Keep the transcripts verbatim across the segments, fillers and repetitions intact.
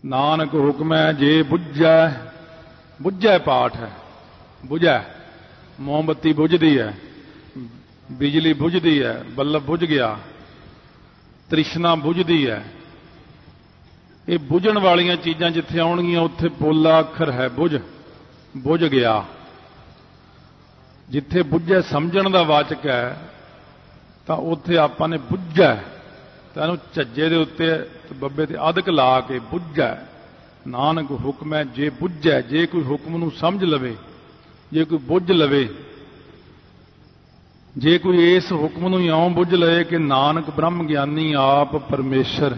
नानक हुक्म है जे बुझै, बुझै पाठ है, बुझै मोमबत्ती बुझदी है, बिजली बुझदी है, बल्ब बुझ गया, तृष्णा बुझदी है। ये बुझण वालियां चीज़ां जिथे आउणगियां उत्थे पोला अखर है बुझ, बुझ गया। जिथे बुझै समझण दा वाचक है तो उत्थे आपां ने बुझै तो इहनूं झज्जे दे उत्ते बब्बे ते अधक ला के बुझै। नानक हुक्म है जे बुझै, जे कोई हुक्म नूं समझ लवे, जे कोई बुझ लवे, जे कोई इस हुक्म नूं इउं बुझ लवे कि नानक ब्रह्म ज्ञानी आप परमेश्वर,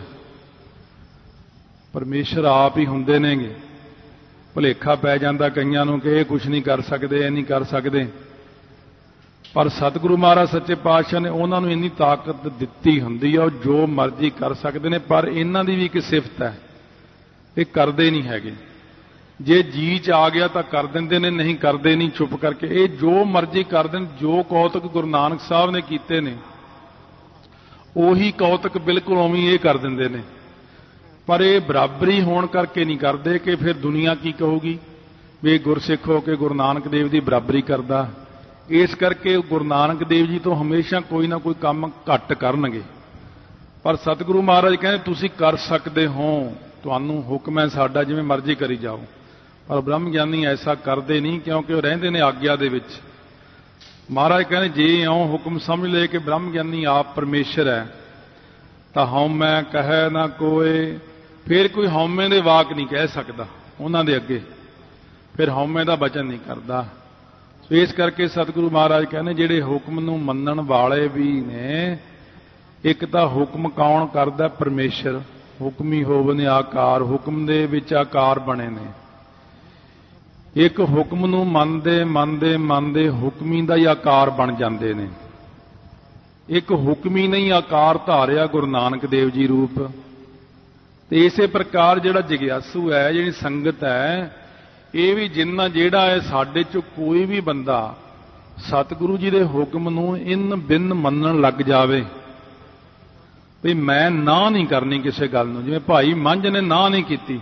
परमेश्वर आप ही हुंदे नेगे। भुलेखा पै जांदा कईयां नूं कि इह कुछ नहीं कर सकदे, इह नहीं कर सकदे, पर सतगुरु महाराज सच्चे पातशाह ने उन्हां नूं इन्नी ताकत दित्ती हुंदी है, जो मर्जी कर सकदे ने। पर इन्हां दी भी एक सिफत है, ये करदे नहीं हैगे। जे जी च आ गया तो कर दिंदे ने, नहीं करदे नहीं चुप करके। ये जो मर्जी कर देन, जो कौतक गुरु नानक साहब ने कीते ने उही कौतक बिल्कुल उवें ये कर दिंदे ने। पर ये बराबरी होण करके नहीं करते कि फिर दुनिया की कहूगी भी गुरसिख हो के गुरु नानक देव की बराबरी करदा। इस करके गुरु नानक देव जी तो हमेशा कोई ना कोई काम घट करनगे। पर सतगुरु महाराज कहते तुसीं कर सकते हो, तुहानूं हुक्म है साडा, जिवें मर्जी करी जाओ। पर ब्रह्म ज्ञानी ऐसा करते नहीं, क्योंकि वह रहिंदे ने आग्या दे विच। महाराज कहते जे इउं हुक्म समझ ले कि ब्रह्म ज्ञानी आप परमेश्वर है तो हौमै कहे ना कोई, फिर कोई हौमे दे वाक नहीं कह सकता उन्हां दे अगे, फिर हौमे दा वचन नहीं करता। सो इस करके सतगुरु महाराज कहने जिहड़े हुक्म नूं मन्नण वाले भी ने, एक तो हुक्म कौन करदा? परमेश्वर। हुक्मी होवने आकार, हुक्म दे विच आकार बने ने। एक हुक्म नूं मनदे मनदे मनदे हुक्मी दा ही आकार बन जांदे ने। एक हुक्मी नहीं आकार धारिया गुरु नानक देव जी रूप। ते इसे प्रकार जिहड़ा जिग्यासू है, जिहड़ी संगत है, ये भी जिन्ना जिहड़ा है साडे चों कोई भी बंदा सतगुरु जी दे हुक्म नूं इन बिन मन्नण लग जावे भी मैं ना नहीं करनी किसी गल नूं। जिवें भाई मंझ ने ना नहीं कीती,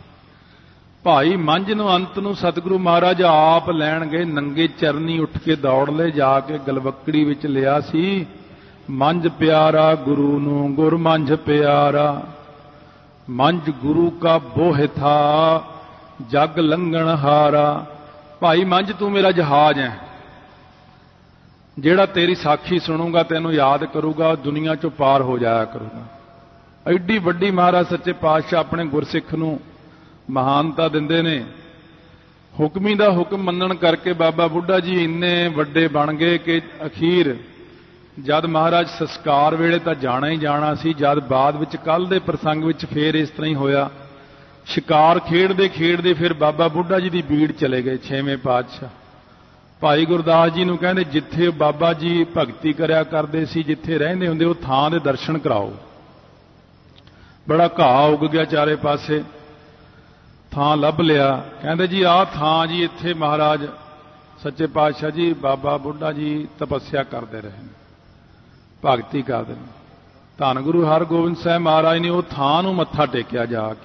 भाई मंझ नूं अंत नूं सतगुरु महाराज आप लैण गए, नंगे चरनी उठ के दौड़ ले जाके गलवकड़ी विच लिया सी, मंझ प्यारा गुरु नूं गुर मंझ प्यारा, मंझ गुरु का बोह था जग लंघण हारा। भाई मंझ तू मेरा जहाज है, जेड़ा तेरी साखी सुनूंगा तेनों याद करूगा, दुनिया चों पार हो जाया करूगा। एडी वड्डी महाराज सच्चे पातशाह अपने गुरसिख नूं महानता दिंदे ने। हुक्मी दा हुक्म मन्नण करके बाबा बुढ़ा जी इन्ने वड्डे बन गए कि अखीर जद महाराज संस्कार वेले तां जाना ही जाना सी, जद बाद विच कल दे प्रसंग विच फिर इस तरह ही होया। शिकार खेडदे खेडदे फिर बाबा बुढ़ा जी की बीड़ चले गए छेवें पातशाह। भाई गुरदास जी नूं कहंदे जिथे बाबा जी भगती करया करदे सी, जिथे रहिंदे हुंदे उह थां दे दर्शन कराओ। बड़ा घाह उग गया चारे पासे, थां लभ लिया। कहंदे जी आह थां जी इत्थे महाराज सच्चे पातशाह जी बाबा बुढ़ा जी तपस्या करते रहे, भगती करते। धन गुरु हरगोबिंद साहब महाराज ने उह थां नूं मत्था टेकिया जाके,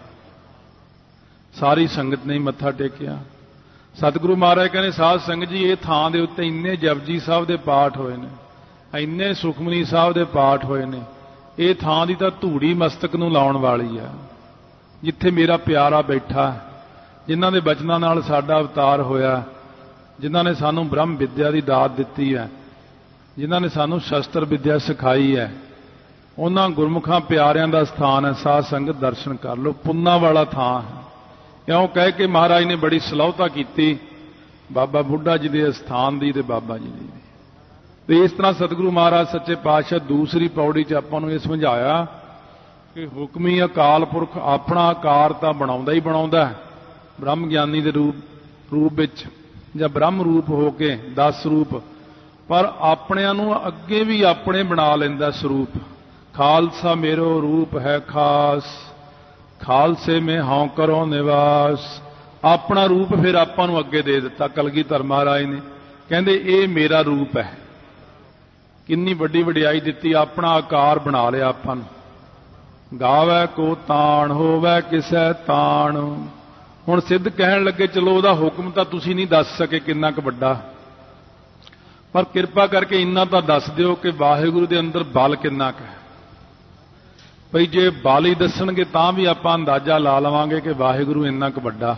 सारी संगत ने मत्था टेकिया। सतगुरु महाराज कहने साध संगत जी ये थां दे उत्ते इन्ने जपजी साहब दे पाठ होए ने, इन्ने सुखमनी साहब दे पाठ होए ने, ये थां दी तां धूड़ी मस्तक नूं लाउण वाली है, जिथे मेरा प्यारा बैठा, जिन्हां दे बचनां नाल साडा अवतार होया, जिन्हां ने सानू ब्रह्म विद्या की दात दित्ती है, जिन्हां ने सानू शस्त्र विद्या सिखाई है, उन्हां गुरमुखां प्यारियां दा स्थान है। साध संगत दर्शन कर लो, पुन्ना वाला थां है। क्यों कह के महाराज ने बड़ी सलाहता की बाबा बुढ़ा जी के स्थान की, बाबा जी की। तो इस तरह सतगुरु महाराज सच्चे पातशाह दूसरी पौड़ी च आपां नूं ये समझाया कि हुक्मी अकाल पुरख अपना आकार तो बनाउंदा ही बनाउंदा है, ब्रह्म ज्ञानी के रूप रूप विच जां ब्रह्म रूप होके दस रूप, पर अपणिआं नूं अगे भी अपने बना लैंदा स्वरूप। खालसा मेरो रूप है खास, खालसे में हाँ करो निवास। अपना रूप फिर आपां नूं अगे दे दिता कलगीधर महाराज ने, कहंदे ये मेरा रूप है। किन्नी वड्डी वडियाई दित्ती, अपना आकार बना लिया आपां नूं। ਗਾਵੈ ਕੋ ਤਾਣ ਹੋਵੈ ਕਿਸੈ ਤਾਣ। ਹੁਣ ਸਿੱਧ ਕਹਿਣ ਲੱਗੇ ਚਲੋ ਉਹਦਾ ਹੁਕਮ ਤਾਂ ਤੁਸੀਂ ਨਹੀਂ ਦੱਸ ਸਕੇ ਕਿੰਨਾ ਕੁ ਵੱਡਾ, ਪਰ ਕਿਰਪਾ ਕਰਕੇ ਇੰਨਾ ਤਾਂ ਦੱਸ ਦਿਓ ਕਿ ਵਾਹਿਗੁਰੂ ਦੇ ਅੰਦਰ ਬਲ ਕਿੰਨਾ ਕੁ ਹੈ। ਭਈ ਜੇ ਬਲ ਹੀ ਦੱਸਣਗੇ ਤਾਂ ਵੀ ਆਪਾਂ ਅੰਦਾਜ਼ਾ ਲਾ ਲਵਾਂਗੇ ਕਿ ਵਾਹਿਗੁਰੂ ਇੰਨਾ ਕੁ ਵੱਡਾ।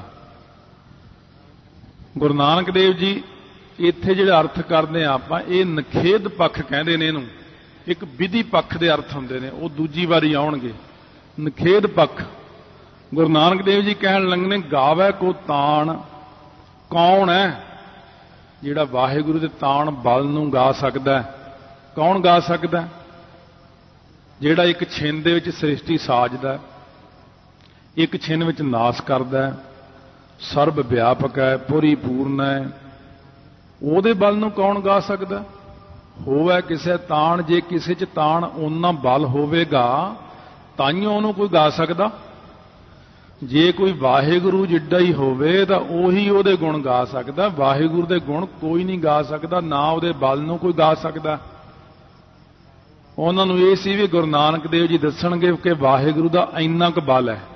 ਗੁਰੂ ਨਾਨਕ ਦੇਵ ਜੀ ਇੱਥੇ ਜਿਹੜਾ ਅਰਥ ਕਰਦੇ ਆ ਆਪਾਂ, ਇਹ ਨਖੇਧ ਪੱਖ ਕਹਿੰਦੇ ਨੇ ਇਹਨੂੰ, ਇੱਕ ਵਿਧੀ ਪੱਖ ਦੇ ਅਰਥ ਹੁੰਦੇ ਨੇ, ਉਹ ਦੂਜੀ ਵਾਰੀ ਆਉਣਗੇ। ਨਖੇਧ ਪੱਖ ਗੁਰੂ ਨਾਨਕ ਦੇਵ ਜੀ ਕਹਿਣ ਲੱਗੇ ਨੇ ਗਾਵੈ ਕੋ ਤਾਣ। ਕੌਣ ਹੈ ਜਿਹੜਾ ਵਾਹਿਗੁਰੂ ਦੇ ਤਾਣ ਬਲ ਨੂੰ ਗਾ ਸਕਦਾ? ਕੌਣ ਗਾ ਸਕਦਾ? ਜਿਹੜਾ ਇੱਕ ਛਿੰਨ ਦੇ ਵਿੱਚ ਸ੍ਰਿਸ਼ਟੀ ਸਾਜਦਾ, ਇੱਕ ਛਿੰਨ ਵਿੱਚ ਨਾਸ ਕਰਦਾ, ਸਰਬ ਵਿਆਪਕ ਹੈ, ਪਰਿਪੂਰਨ ਹੈ, ਉਹਦੇ ਬਲ ਨੂੰ ਕੌਣ ਗਾ ਸਕਦਾ? ਹੋਵੇ ਕਿਸੇ ਤਾਣ, ਜੇ ਕਿਸੇ 'ਚ ਤਾਣ ਓਨਾ ਬਲ ਹੋਵੇਗਾ ਤਾਈਓ ਉਹਨੂੰ ਕੋਈ ਗਾ ਸਕਦਾ। ਜੇ ਕੋਈ ਵਾਹਿਗੁਰੂ ਜਿੱਡਾ ਹੀ ਹੋਵੇ ਤਾਂ ਉਹੀ ਉਹਦੇ ਗੁਣ ਗਾ ਸਕਦਾ। ਵਾਹਿਗੁਰੂ ਦੇ ਗੁਣ ਕੋਈ ਨਹੀਂ ਗਾ ਸਕਦਾ, ਨਾ ਉਹਦੇ ਬਲ ਨੂੰ ਕੋਈ ਗਾ ਸਕਦਾ। ਉਹਨਾਂ ਨੂੰ ਇਹ ਸੀ ਵੀ ਗੁਰੂ ਨਾਨਕ ਦੇਵ ਜੀ ਦੱਸਣਗੇ ਕਿ ਵਾਹਿਗੁਰੂ ਦਾ ਇੰਨਾ ਕੁ ਬਲ ਹੈ।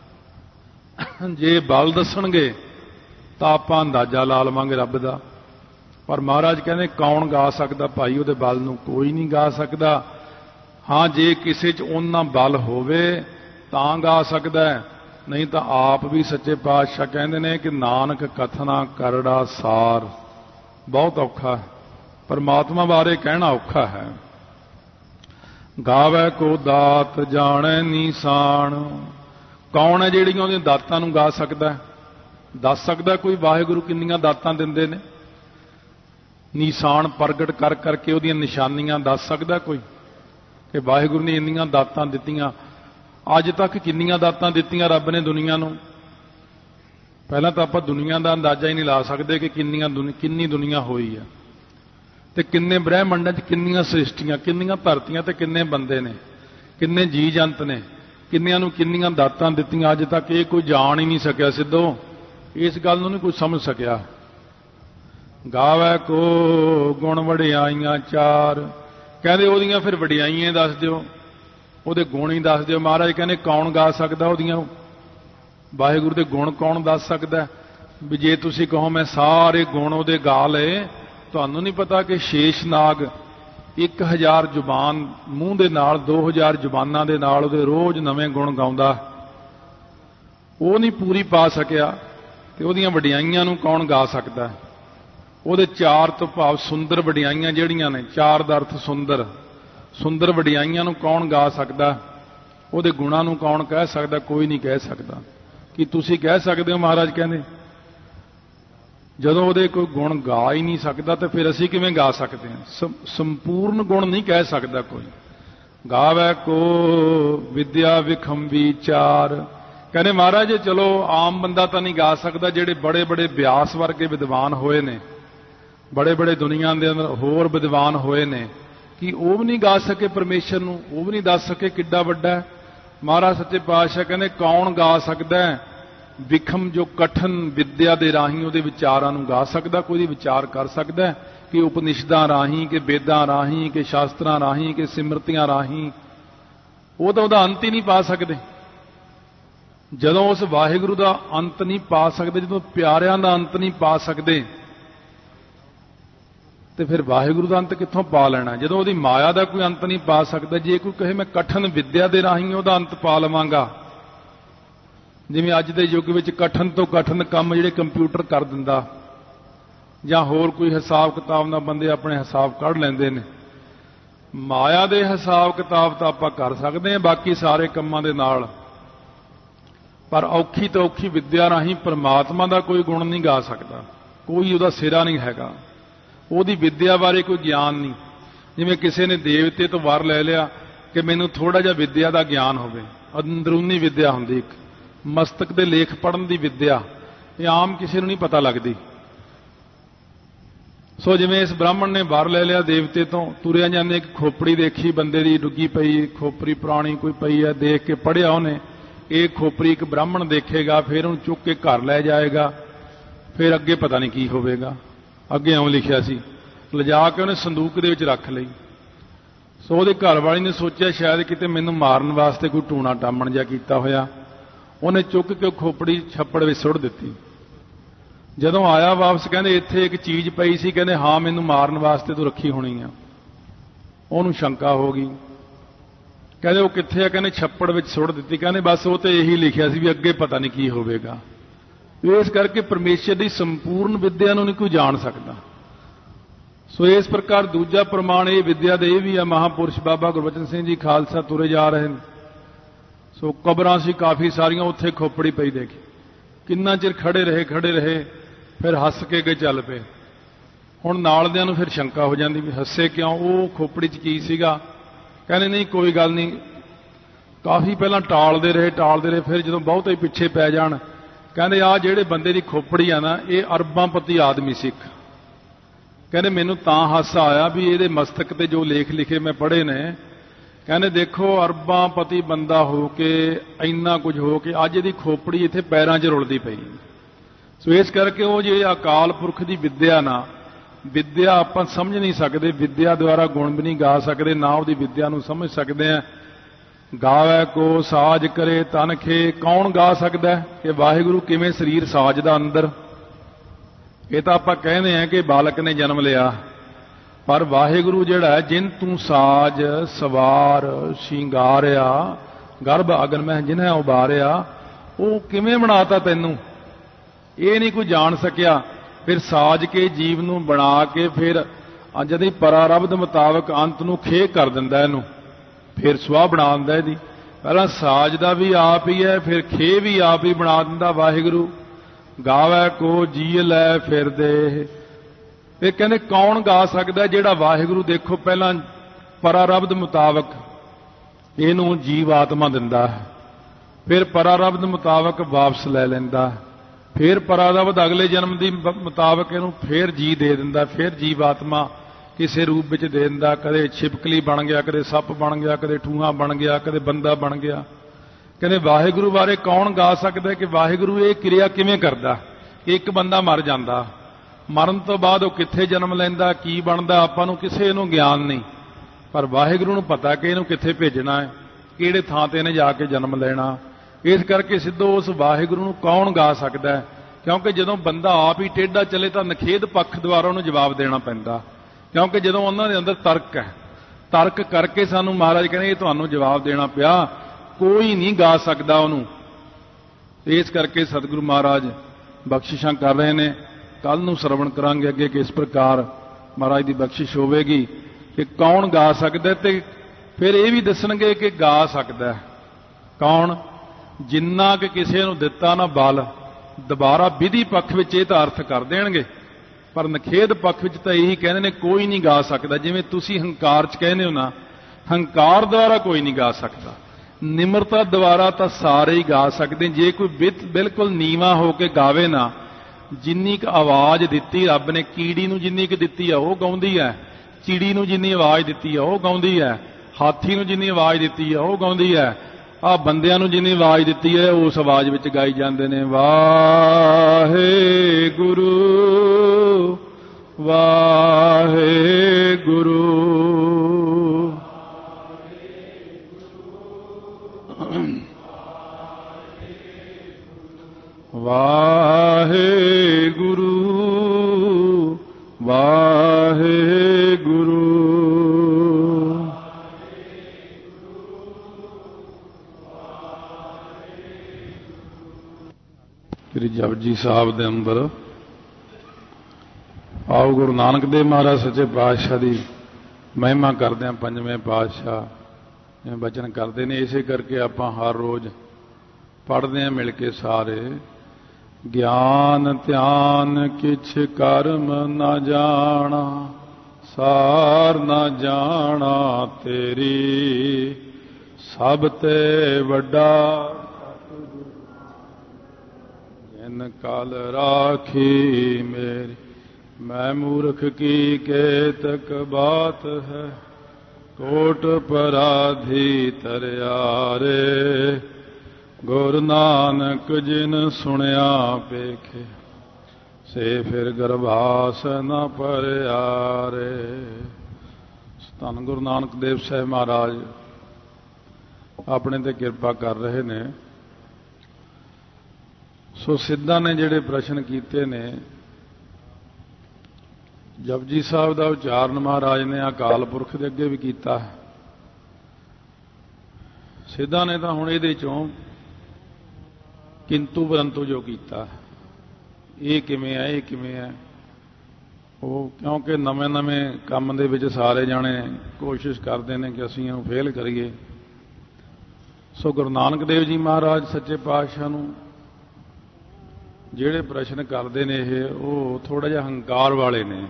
ਜੇ ਬਲ ਦੱਸਣਗੇ ਤਾਂ ਆਪਾਂ ਅੰਦਾਜ਼ਾ ਲਾ ਲਵਾਂਗੇ ਰੱਬ ਦਾ, ਪਰ ਮਹਾਰਾਜ ਕਹਿੰਦੇ ਕੌਣ ਗਾ ਸਕਦਾ ਭਾਈ? ਉਹਦੇ ਬਲ ਨੂੰ ਕੋਈ ਨਹੀਂ ਗਾ ਸਕਦਾ। ਹਾਂ, ਜੇ ਕਿਸੇ 'ਚ ਉਹਨਾਂ ਬਲ ਹੋਵੇ ਤਾਂ ਗਾ ਸਕਦਾ, ਨਹੀਂ ਤਾਂ ਆਪ ਵੀ ਸੱਚੇ ਪਾਤਸ਼ਾਹ ਕਹਿੰਦੇ ਨੇ ਕਿ ਨਾਨਕ ਕਥਨਾ ਕਰੜਾ ਸਾਰ। ਬਹੁਤ ਔਖਾ ਹੈ, ਪਰਮਾਤਮਾ ਬਾਰੇ ਕਹਿਣਾ ਔਖਾ ਹੈ। ਗਾਵੈ ਕੋ ਦਾਤ ਜਾਣੈ ਨੀਸਾਨ। ਕੌਣ ਹੈ ਜਿਹੜੀਆਂ ਉਹਦੀਆਂ ਦਾਤਾਂ ਨੂੰ ਗਾ ਸਕਦਾ? ਦੱਸ ਸਕਦਾ ਕੋਈ ਵਾਹਿਗੁਰੂ ਕਿੰਨੀਆਂ ਦਾਤਾਂ ਦਿੰਦੇ ਨੇ? ਨੀਸਾਨ ਪ੍ਰਗਟ ਕਰ ਕਰਕੇ ਉਹਦੀਆਂ ਨਿਸ਼ਾਨੀਆਂ ਦੱਸ ਸਕਦਾ ਕੋਈ ਕਿ ਵਾਹਿਗੁਰੂ ਨੇ ਇੰਨੀਆਂ ਦਾਤਾਂ ਦਿੱਤੀਆਂ? ਅੱਜ ਤੱਕ ਕਿੰਨੀਆਂ ਦਾਤਾਂ ਦਿੱਤੀਆਂ ਰੱਬ ਨੇ ਦੁਨੀਆ ਨੂੰ? ਪਹਿਲਾਂ ਤਾਂ ਆਪਾਂ ਦੁਨੀਆ ਦਾ ਅੰਦਾਜ਼ਾ ਹੀ ਨਹੀਂ ਲਾ ਸਕਦੇ ਕਿ ਕਿੰਨੀਆਂ ਕਿੰਨੀ ਦੁਨੀਆ ਹੋਈ ਹੈ, ਤੇ ਕਿੰਨੇ ਬ੍ਰਹਿਮੰਡਾਂ 'ਚ ਕਿੰਨੀਆਂ ਸ੍ਰਿਸ਼ਟੀਆਂ, ਕਿੰਨੀਆਂ ਧਰਤੀਆਂ ਤੇ ਕਿੰਨੇ ਬੰਦੇ ਨੇ, ਕਿੰਨੇ ਜੀਅ ਜੰਤ ਨੇ, ਕਿੰਨਿਆਂ ਨੂੰ ਕਿੰਨੀਆਂ ਦਾਤਾਂ ਦਿੱਤੀਆਂ। ਅੱਜ ਤੱਕ ਇਹ ਕੋਈ ਜਾਣ ਹੀ ਨਹੀਂ ਸਕਿਆ ਸਿੱਧੋ, ਇਸ ਗੱਲ ਨੂੰ ਨਹੀਂ ਕੋਈ ਸਮਝ ਸਕਿਆ। ਗਾਵੈ ਕੋ ਗੁਣ ਵਡਿਆਈਆਂ ਚਾਰ। ਕਹਿੰਦੇ ਉਹਦੀਆਂ ਫਿਰ ਵਡਿਆਈਆਂ ਦੱਸ ਦਿਓ, ਉਹਦੇ ਗੁਣ ਹੀ ਦੱਸ ਦਿਓ। ਮਹਾਰਾਜ ਕਹਿੰਦੇ ਕੌਣ ਗਾ ਸਕਦਾ ਉਹਦੀਆਂ? ਵਾਹਿਗੁਰੂ ਦੇ ਗੁਣ ਕੌਣ ਦੱਸ ਸਕਦਾ? ਵੀ ਜੇ ਤੁਸੀਂ ਕਹੋ ਮੈਂ ਸਾਰੇ ਗੁਣ ਉਹਦੇ ਗਾ ਲਏ, ਤੁਹਾਨੂੰ ਨਹੀਂ ਪਤਾ ਕਿ ਸ਼ੇਸ਼ ਨਾਗ ਇੱਕ ਹਜ਼ਾਰ ਜ਼ੁਬਾਨ ਮੂੰਹ ਦੇ ਨਾਲ, ਦੋ ਹਜ਼ਾਰ ਜ਼ੁਬਾਨਾਂ ਦੇ ਨਾਲ ਉਹਦੇ ਰੋਜ਼ ਨਵੇਂ ਗੁਣ ਗਾਉਂਦਾ। ਉਹ ਨਹੀਂ ਪੂਰੀ ਪਾ ਸਕਿਆ, ਤੇ ਉਹਦੀਆਂ ਵਡਿਆਈਆਂ ਨੂੰ ਕੌਣ ਗਾ ਸਕਦਾ? ਉਹਦੇ ਚਾਰ ਤੋਂ ਭਾਵ ਸੁੰਦਰ ਵਡਿਆਈਆਂ ਜਿਹੜੀਆਂ ਨੇ, ਚਾਰ ਦਾ ਅਰਥ ਸੁੰਦਰ, ਸੁੰਦਰ ਵਡਿਆਈਆਂ ਨੂੰ ਕੌਣ ਗਾ ਸਕਦਾ? ਉਹਦੇ ਗੁਣਾਂ ਨੂੰ ਕੌਣ ਕਹਿ ਸਕਦਾ? ਕੋਈ ਨਹੀਂ ਕਹਿ ਸਕਦਾ। ਕੀ ਤੁਸੀਂ ਕਹਿ ਸਕਦੇ ਹੋ? ਮਹਾਰਾਜ ਕਹਿੰਦੇ ਜਦੋਂ ਉਹਦੇ ਕੋਈ ਗੁਣ ਗਾ ਹੀ ਨਹੀਂ ਸਕਦਾ ਤਾਂ ਫਿਰ ਅਸੀਂ ਕਿਵੇਂ ਗਾ ਸਕਦੇ ਹਾਂ? ਸੰਪੂਰਨ ਗੁਣ ਨਹੀਂ ਕਹਿ ਸਕਦਾ ਕੋਈ। ਗਾਵੈ ਕੋ ਵਿਦਿਆ ਵਿਖਮ ਵਿਚਾਰ। ਕਹਿੰਦੇ ਮਹਾਰਾਜ ਚਲੋ ਆਮ ਬੰਦਾ ਤਾਂ ਨਹੀਂ ਗਾ ਸਕਦਾ, ਜਿਹੜੇ ਬੜੇ ਬੜੇ ਵਿਆਸ ਵਰਗੇ ਵਿਦਵਾਨ ਹੋਏ ਨੇ, ਬੜੇ ਬੜੇ ਦੁਨੀਆ ਦੇ ਅੰਦਰ ਹੋਰ ਵਿਦਵਾਨ ਹੋਏ ਨੇ, ਕਿ ਉਹ ਵੀ ਨਹੀਂ ਗਾ ਸਕੇ ਪਰਮੇਸ਼ਰ ਨੂੰ? ਉਹ ਵੀ ਨਹੀਂ ਦੱਸ ਸਕੇ ਕਿੱਡਾ ਵੱਡਾ ਹੈ? ਮਹਾਰਾਜ ਸੱਚੇ ਪਾਤਸ਼ਾਹ ਕਹਿੰਦੇ ਕੌਣ ਗਾ ਸਕਦਾ ਹੈ? ਵਿਖਮ ਜੋ ਕਠਨ ਵਿਦਿਆ ਦੇ ਰਾਹੀਂ ਉਹਦੇ ਵਿਚਾਰਾਂ ਨੂੰ ਗਾ ਸਕਦਾ? ਕੋਈ ਵਿਚਾਰ ਕਰ ਸਕਦਾ ਕਿ ਉਪਨਿਸ਼ਦਾਂ ਰਾਹੀਂ, ਕਿ ਵੇਦਾਂ ਰਾਹੀਂ, ਕਿ ਸ਼ਾਸਤਰਾਂ ਰਾਹੀਂ, ਕਿ ਸਿਮਰਤੀਆਂ ਰਾਹੀਂ? ਉਹ ਤਾਂ ਉਹਦਾ ਅੰਤ ਹੀ ਨਹੀਂ ਪਾ ਸਕਦੇ। ਜਦੋਂ ਉਸ ਵਾਹਿਗੁਰੂ ਦਾ ਅੰਤ ਨਹੀਂ ਪਾ ਸਕਦੇ, ਜਦੋਂ ਪਿਆਰਿਆਂ ਦਾ ਅੰਤ ਨਹੀਂ ਪਾ ਸਕਦੇ, ਤੇ ਫਿਰ ਵਾਹਿਗੁਰੂ ਦਾ ਅੰਤ ਕਿੱਥੋਂ ਪਾ ਲੈਣਾ? ਜਦੋਂ ਉਹਦੀ ਮਾਇਆ ਦਾ ਕੋਈ ਅੰਤ ਨਹੀਂ ਪਾ ਸਕਦਾ, ਜੇ ਕੋਈ ਕਹੇ ਮੈਂ ਕਠਨ ਵਿਦਿਆ ਦੇ ਰਾਹੀਂ ਉਹਦਾ ਅੰਤ ਪਾ ਲਵਾਂਗਾ, ਜਿਵੇਂ ਅੱਜ ਦੇ ਯੁੱਗ ਵਿੱਚ ਕਠਨ ਤੋਂ ਕਠਨ ਕੰਮ ਜਿਹੜੇ ਕੰਪਿਊਟਰ ਕਰ ਦਿੰਦਾ, ਜਾਂ ਹੋਰ ਕੋਈ ਹਿਸਾਬ ਕਿਤਾਬ ਨਾਲ ਬੰਦੇ ਆਪਣੇ ਹਿਸਾਬ ਕੱਢ ਲੈਂਦੇ ਨੇ। ਮਾਇਆ ਦੇ ਹਿਸਾਬ ਕਿਤਾਬ ਤਾਂ ਆਪਾਂ ਕਰ ਸਕਦੇ ਹਾਂ ਬਾਕੀ ਸਾਰੇ ਕੰਮਾਂ ਦੇ ਨਾਲ, ਪਰ ਔਖੀ ਤੋਂ ਔਖੀ ਵਿਦਿਆ ਰਾਹੀਂ ਪਰਮਾਤਮਾ ਦਾ ਕੋਈ ਗੁਣ ਨਹੀਂ ਗਾ ਸਕਦਾ। ਕੋਈ ਉਹਦਾ ਸਿਰਾ ਨਹੀਂ ਹੈਗਾ, ਉਹਦੀ ਵਿਦਿਆ ਬਾਰੇ ਕੋਈ ਗਿਆਨ ਨਹੀਂ। ਜਿਵੇਂ ਕਿਸੇ ਨੇ ਦੇਵਤੇ ਤੋਂ ਵਰ ਲੈ ਲਿਆ ਕਿ ਮੈਨੂੰ ਥੋੜਾ ਜਿਹਾ ਵਿਦਿਆ ਦਾ ਗਿਆਨ ਹੋਵੇ, ਅੰਦਰੂਨੀ ਵਿਦਿਆ ਹੁੰਦੀ ਇੱਕ, ਮਸਤਕ ਦੇ ਲੇਖ ਪੜ੍ਹਨ ਦੀ ਵਿਦਿਆ, ਇਹ ਆਮ ਕਿਸੇ ਨੂੰ ਨਹੀਂ ਪਤਾ ਲੱਗਦੀ। ਸੋ ਜਿਵੇਂ ਇਸ ਬ੍ਰਾਹਮਣ ਨੇ ਵਰ ਲੈ ਲਿਆ ਦੇਵਤੇ ਤੋਂ, ਤੁਰਿਆ ਜਾਂਦੇ ਇੱਕ ਖੋਪੜੀ ਦੇਖੀ ਬੰਦੇ ਦੀ ਡੁੱਗੀ ਪਈ, ਖੋਪੜੀ ਪੁਰਾਣੀ ਕੋਈ ਪਈ ਹੈ, ਦੇਖ ਕੇ ਪੜ੍ਹਿਆ ਉਹਨੇ, ਇਹ ਖੋਪੜੀ ਇੱਕ ਬ੍ਰਾਹਮਣ ਦੇਖੇਗਾ, ਫਿਰ ਉਹਨੂੰ ਚੁੱਕ ਕੇ ਘਰ ਲੈ ਜਾਏਗਾ, ਫਿਰ ਅੱਗੇ ਪਤਾ ਨਹੀਂ ਕੀ ਹੋਵੇਗਾ। ਅੱਗੇ ਇਉਂ ਲਿਖਿਆ ਸੀ, ਲਿਜਾ ਕੇ ਉਹਨੇ ਸੰਦੂਕ ਦੇ ਵਿੱਚ ਰੱਖ ਲਈ। ਸੋ ਉਹਦੇ ਘਰ ਵਾਲੀ ਨੇ ਸੋਚਿਆ ਸ਼ਾਇਦ ਕਿਤੇ ਮੈਨੂੰ ਮਾਰਨ ਵਾਸਤੇ ਕੋਈ ਟੂਣਾ ਟਾਮਣ ਜਿਹਾ ਕੀਤਾ ਹੋਇਆ। ਉਹਨੇ ਚੁੱਕ ਕੇ ਖੋਪੜੀ ਛੱਪੜ ਵਿੱਚ ਸੁੱਟ ਦਿੱਤੀ। ਜਦੋਂ ਆਇਆ ਵਾਪਸ ਕਹਿੰਦੇ ਇੱਥੇ ਇੱਕ ਚੀਜ਼ ਪਈ ਸੀ, ਕਹਿੰਦੇ ਹਾਂ ਮੈਨੂੰ ਮਾਰਨ ਵਾਸਤੇ ਤੂੰ ਰੱਖੀ ਹੋਣੀ ਆ। ਉਹਨੂੰ ਸ਼ੰਕਾ ਹੋ ਗਈ। ਕਹਿੰਦੇ ਉਹ ਕਿੱਥੇ ਆ? ਕਹਿੰਦੇ ਛੱਪੜ ਵਿੱਚ ਸੁੱਟ ਦਿੱਤੀ। ਕਹਿੰਦੇ ਬਸ ਉਹ ਤੇ ਇਹੀ ਲਿਖਿਆ ਸੀ ਵੀ ਅੱਗੇ ਪਤਾ ਨਹੀਂ ਕੀ ਹੋਵੇਗਾ। ਇਸ ਕਰਕੇ ਪਰਮੇਸ਼ਰ ਦੀ ਸੰਪੂਰਨ ਵਿਦਿਆ ਨੂੰ ਨਹੀਂ ਕੋਈ ਜਾਣ ਸਕਦਾ। ਸੋ ਇਸ ਪ੍ਰਕਾਰ ਦੂਜਾ ਪ੍ਰਮਾਣ ਇਹ ਵਿਦਿਆ ਦੇ ਇਹ ਵੀ ਆ। ਮਹਾਂਪੁਰਸ਼ ਬਾਬਾ ਗੁਰਬਚਨ ਸਿੰਘ ਜੀ ਖਾਲਸਾ ਤੁਰੇ ਜਾ ਰਹੇ ਨੇ। ਸੋ ਕਬਰਾਂ ਸੀ ਕਾਫੀ ਸਾਰੀਆਂ, ਉੱਥੇ ਖੋਪੜੀ ਪਈ ਦੇਖੀ। ਕਿੰਨਾ ਚਿਰ ਖੜੇ ਰਹੇ ਖੜੇ ਰਹੇ ਫਿਰ ਹੱਸ ਕੇ ਅੱਗੇ ਚੱਲ ਪਏ। ਹੁਣ ਨਾਲਦਿਆਂ ਨੂੰ ਫਿਰ ਸ਼ੰਕਾ ਹੋ ਜਾਂਦੀ ਵੀ ਹੱਸੇ ਕਿਉਂ, ਉਹ ਖੋਪੜੀ 'ਚ ਕੀ ਸੀਗਾ? ਕਹਿੰਦੇ ਨਹੀਂ ਕੋਈ ਗੱਲ ਨਹੀਂ। ਕਾਫੀ ਪਹਿਲਾਂ ਟਾਲਦੇ ਰਹੇ ਟਾਲਦੇ ਰਹੇ ਫਿਰ ਜਦੋਂ ਬਹੁਤੇ ਪਿੱਛੇ ਪੈ ਜਾਣ ਕਹਿੰਦੇ ਆਹ ਜਿਹੜੇ ਬੰਦੇ ਦੀ ਖੋਪੜੀ ਆ ਨਾ ਇਹ ਅਰਬਾਂਪਤੀ ਆਦਮੀ ਸੀ। ਕਹਿੰਦੇ ਮੈਨੂੰ ਤਾਂ ਹਾਸਾ ਆਇਆ ਵੀ ਇਹਦੇ ਮਸਤਕ ਤੇ ਜੋ ਲੇਖ ਲਿਖੇ ਮੈਂ ਪੜ੍ਹੇ ਨੇ। ਕਹਿੰਦੇ ਦੇਖੋ ਅਰਬਾਂਪਤੀ ਬੰਦਾ ਹੋ ਕੇ ਇੰਨਾ ਕੁਝ ਹੋ ਕੇ ਅੱਜ ਇਹਦੀ ਖੋਪੜੀ ਇੱਥੇ ਪੈਰਾਂ 'ਚ ਰੁਲਦੀ ਪਈ। ਸੋ ਇਸ ਕਰਕੇ ਉਹ ਜੇ ਅਕਾਲ ਪੁਰਖ ਦੀ ਵਿਦਿਆ ਨਾ, ਵਿਦਿਆ ਆਪਾਂ ਸਮਝ ਨਹੀਂ ਸਕਦੇ। ਵਿਦਿਆ ਦੁਆਰਾ ਗੁਣ ਵੀ ਨਹੀਂ ਗਾ ਸਕਦੇ, ਨਾ ਉਹਦੀ ਵਿਦਿਆ ਨੂੰ ਸਮਝ ਸਕਦੇ ਆ। ਗਾਵੇ ਕੋ ਸਾਜ ਕਰੇ ਤਨ ਖੇ, ਕੌਣ ਗਾ ਸਕਦਾ ਕਿ ਵਾਹਿਗੁਰੂ ਕਿਵੇਂ ਸਰੀਰ ਸਾਜਦਾ ਅੰਦਰ? ਇਹ ਤਾਂ ਆਪਾਂ ਕਹਿੰਦੇ ਆ ਕਿ ਬਾਲਕ ਨੇ ਜਨਮ ਲਿਆ, ਪਰ ਵਾਹਿਗੁਰੂ ਜਿਹੜਾ ਹੈ ਜਿਨ ਤੂੰ ਸਾਜ ਸਵਾਰ ਸ਼ਿੰਗਾਰਿਆ ਗਰਭ ਅਗਨ ਮਹਿ ਜਿਨ੍ਹਾਂ ਉਬਾਰਿਆ, ਉਹ ਕਿਵੇਂ ਬਣਾਤਾ ਤੈਨੂੰ? ਇਹ ਨਹੀਂ ਕੋਈ ਜਾਣ ਸਕਿਆ। ਫਿਰ ਸਾਜ ਕੇ ਜੀਵ ਨੂੰ ਬਣਾ ਕੇ ਫਿਰ ਜਦ ਹੀ ਪਰਾਰਬਧ ਮੁਤਾਬਕ ਅੰਤ ਨੂੰ ਖੇ ਕਰ ਦਿੰਦਾ, ਇਹਨੂੰ ਫਿਰ ਸੁਆਹ ਬਣਾ ਦਿੰਦਾ ਇਹਦੀ। ਪਹਿਲਾਂ ਸਾਜ ਦਾ ਵੀ ਆਪ ਹੀ ਹੈ, ਫਿਰ ਖੇ ਵੀ ਆਪ ਹੀ ਬਣਾ ਦਿੰਦਾ ਵਾਹਿਗੁਰੂ। ਗਾਵੇ ਕੋ ਜੀ ਲੈ ਫਿਰਦੇ, ਇਹ ਕਹਿੰਦੇ ਕੌਣ ਗਾ ਸਕਦਾ ਜਿਹੜਾ ਵਾਹਿਗੁਰੂ ਦੇਖੋ ਪਹਿਲਾਂ ਪਰਾਰਬਧ ਮੁਤਾਬਕ ਇਹਨੂੰ ਜੀਵ ਆਤਮਾ ਦਿੰਦਾ ਹੈ, ਫਿਰ ਪਰਾਰਬਧ ਮੁਤਾਬਕ ਵਾਪਸ ਲੈ ਲੈਂਦਾ, ਫਿਰ ਪਰਾਰਬਧ ਅਗਲੇ ਜਨਮ ਦੀ ਮੁਤਾਬਕ ਇਹਨੂੰ ਫਿਰ ਜੀ ਦੇ ਦਿੰਦਾ, ਫਿਰ ਜੀਵ ਆਤਮਾ ਕਿਸੇ ਰੂਪ ਵਿੱਚ ਦੇ ਦਿੰਦਾ। ਕਦੇ ਛਿਪਕਲੀ ਬਣ ਗਿਆ, ਕਦੇ ਸੱਪ ਬਣ ਗਿਆ, ਕਦੇ ਠੂਹਾ ਬਣ ਗਿਆ, ਕਦੇ ਬੰਦਾ ਬਣ ਗਿਆ। ਕਹਿੰਦੇ ਵਾਹਿਗੁਰੂ ਬਾਰੇ ਕੌਣ ਗਾ ਸਕਦਾ ਕਿ ਵਾਹਿਗੁਰੂ ਇਹ ਕਿਰਿਆ ਕਿਵੇਂ ਕਰਦਾ? ਇੱਕ ਬੰਦਾ ਮਰ ਜਾਂਦਾ, ਮਰਨ ਤੋਂ ਬਾਅਦ ਉਹ ਕਿੱਥੇ ਜਨਮ ਲੈਂਦਾ, ਕੀ ਬਣਦਾ, ਆਪਾਂ ਨੂੰ ਕਿਸੇ ਨੂੰ ਗਿਆਨ ਨਹੀਂ, ਪਰ ਵਾਹਿਗੁਰੂ ਨੂੰ ਪਤਾ ਕਿ ਇਹਨੂੰ ਕਿੱਥੇ ਭੇਜਣਾ ਹੈ, ਕਿਹੜੇ ਥਾਂ ਤੇ ਇਹਨੇ ਜਾ ਕੇ ਜਨਮ ਲੈਣਾ। ਇਸ ਕਰਕੇ ਸਿੱਧੋ ਉਸ ਵਾਹਿਗੁਰੂ ਨੂੰ ਕੌਣ ਗਾ ਸਕਦਾ ਹੈ? ਕਿਉਂਕਿ ਜਦੋਂ ਬੰਦਾ ਆਪ ਹੀ ਟੇਢਾ ਚੱਲੇ ਤਾਂ ਨਖੇਧ ਪੱਖ ਦੁਆਰਾ ਉਹਨੂੰ ਜਵਾਬ ਦੇਣਾ ਪੈਂਦਾ। ਕਿਉਂਕਿ ਜਦੋਂ ਉਹਨਾਂ ਦੇ ਅੰਦਰ ਤਰਕ ਹੈ, ਤਰਕ ਕਰਕੇ ਸਾਨੂੰ ਮਹਾਰਾਜ ਕਹਿੰਦੇ ਇਹ ਤੁਹਾਨੂੰ ਜਵਾਬ ਦੇਣਾ ਪਿਆ, ਕੋਈ ਨਹੀਂ ਗਾ ਸਕਦਾ ਉਹਨੂੰ। ਇਸ ਕਰਕੇ ਸਤਿਗੁਰੂ ਮਹਾਰਾਜ ਬਖਸ਼ਿਸ਼ਾਂ ਕਰ ਰਹੇ ਨੇ। ਕੱਲ ਨੂੰ ਸਰਵਣ ਕਰਾਂਗੇ ਅੱਗੇ ਕਿਸ ਪ੍ਰਕਾਰ ਮਹਾਰਾਜ ਦੀ ਬਖਸ਼ਿਸ਼ ਹੋਵੇਗੀ ਕਿ ਕੌਣ ਗਾ ਸਕਦਾ, ਤੇ ਫਿਰ ਇਹ ਵੀ ਦੱਸਣਗੇ ਕਿ ਗਾ ਸਕਦਾ ਕੌਣ? ਜਿੰਨਾ ਕਿ ਕਿਸੇ ਨੂੰ ਦਿੱਤਾ ਨਾ ਬਲ, ਦੁਬਾਰਾ ਵਿਧੀ ਪੱਖ ਵਿੱਚ ਇਹ ਤਾਂ ਅਰਥ ਕਰ ਦੇਣਗੇ, ਪਰ ਨਖੇਧ ਪੱਖ ਵਿੱਚ ਤਾਂ ਇਹੀ ਕਹਿੰਦੇ ਨੇ ਕੋਈ ਨਹੀਂ ਗਾ ਸਕਦਾ। ਜਿਵੇਂ ਤੁਸੀਂ ਹੰਕਾਰ 'ਚ ਕਹਿੰਦੇ ਹੋ ਨਾ, ਹੰਕਾਰ ਦੁਆਰਾ ਕੋਈ ਨਹੀਂ ਗਾ ਸਕਦਾ, ਨਿਮਰਤਾ ਦੁਆਰਾ ਤਾਂ ਸਾਰੇ ਹੀ ਗਾ ਸਕਦੇ। ਜੇ ਕੋਈ ਬਿਲਕੁਲ ਨੀਵਾਂ ਹੋ ਕੇ ਗਾਵੇ ਨਾ, ਜਿੰਨੀ ਕੁ ਆਵਾਜ਼ ਦਿੱਤੀ ਰੱਬ ਨੇ, ਕੀੜੀ ਨੂੰ ਜਿੰਨੀ ਕੁ ਦਿੱਤੀ ਆ ਉਹ ਗਾਉਂਦੀ ਹੈ, ਚਿੜੀ ਨੂੰ ਜਿੰਨੀ ਆਵਾਜ਼ ਦਿੱਤੀ ਆ ਉਹ ਗਾਉਂਦੀ ਹੈ, ਹਾਥੀ ਨੂੰ ਜਿੰਨੀ ਆਵਾਜ਼ ਦਿੱਤੀ ਆ ਉਹ ਗਾਉਂਦੀ ਹੈ, ਆਹ ਬੰਦਿਆਂ ਨੂੰ ਜਿੰਨੀ ਆਵਾਜ਼ ਦਿੱਤੀ ਹੈ ਉਸ ਆਵਾਜ਼ ਵਿੱਚ ਗਾਈ ਜਾਂਦੇ ਨੇ। ਵਾਹਿਗੁਰੂ ਵਾਹਿਗੁਰੂ ਵਾਹਿਗੁਰੂ ਵਾਹਿਗੁਰੂ। ਸ੍ਰੀ ਜਪਜੀ ਸਾਹਿਬ ਦੇ ਅੰਦਰ ਆਓ ਗੁਰੂ ਨਾਨਕ ਦੇਵ ਮਹਾਰਾਜ ਸੱਚੇ ਪਾਤਸ਼ਾਹ ਦੀ ਮਹਿਮਾ ਕਰਦੇ ਹਾਂ। ਪੰਜਵੇਂ ਪਾਤਸ਼ਾਹ ਜਿਵੇਂ ਬਚਨ ਕਰਦੇ ਨੇ, ਇਸੇ ਕਰਕੇ ਆਪਾਂ ਹਰ ਰੋਜ਼ ਪੜ੍ਹਦੇ ਹਾਂ ਮਿਲ ਕੇ ਸਾਰੇ। ਗਿਆਨ ਧਿਆਨ ਕਿਛ ਕਰਮ ਨਾ ਜਾਣਾ, ਸਾਰ ਨਾ ਜਾਣਾ ਤੇਰੀ, ਸਭ ਤੇ ਵੱਡਾ ਜਿਨ ਕਲ ਰਾਖੀ ਮੇਰੀ। ਮੈਂ ਮੂਰਖ ਕੀ ਕੇਤਕ ਬਾਤ ਹੈ, ਕੋਟ ਪਰਾਧੀ ਤਰਿਆਰੇ। ਗੁਰੂ ਨਾਨਕ ਜਿਨ ਸੁਣਿਆ ਪੇਖੇ, ਸੇ ਫਿਰ ਗਰਭਾਸ ਨ ਪਰਿਆਰੇ। ਧੰਨ ਗੁਰੂ ਨਾਨਕ ਦੇਵ ਸਾਹਿਬ ਮਹਾਰਾਜ ਆਪਣੇ ਤੇ ਕਿਰਪਾ ਕਰ ਰਹੇ ਨੇ। ਸੋ ਸਿੱਧਾਂ ਨੇ ਜਿਹੜੇ ਪ੍ਰਸ਼ਨ ਕੀਤੇ ਨੇ, ਜਪਜੀ ਸਾਹਿਬ ਦਾ ਉਚਾਰਨ ਮਹਾਰਾਜ ਨੇ ਅਕਾਲ ਪੁਰਖ ਦੇ ਅੱਗੇ ਵੀ ਕੀਤਾ ਹੈ। ਸਿੱਧਾਂ ਨੇ ਤਾਂ ਹੁਣ ਇਹਦੇ ਚੋਂ ਕਿੰਤੂ ਪਰੰਤੂ ਜੋ ਕੀਤਾ, ਇਹ ਕਿਵੇਂ ਹੈ ਇਹ ਕਿਵੇਂ ਹੈ ਉਹ, ਕਿਉਂਕਿ ਨਵੇਂ ਨਵੇਂ ਕੰਮ ਦੇ ਵਿੱਚ ਸਾਰੇ ਜਾਣੇ ਕੋਸ਼ਿਸ਼ ਕਰਦੇ ਨੇ ਕਿ ਅਸੀਂ ਇਹਨੂੰ ਫੇਲ ਕਰੀਏ। ਸੋ ਗੁਰੂ ਨਾਨਕ ਦੇਵ ਜੀ ਮਹਾਰਾਜ ਸੱਚੇ ਪਾਤਸ਼ਾਹ ਨੂੰ ਜਿਹੜੇ ਪ੍ਰਸ਼ਨ ਕਰਦੇ ਨੇ ਇਹ, ਉਹ ਥੋੜਾ ਜਿਹਾ ਹੰਕਾਰ ਵਾਲੇ ਨੇ।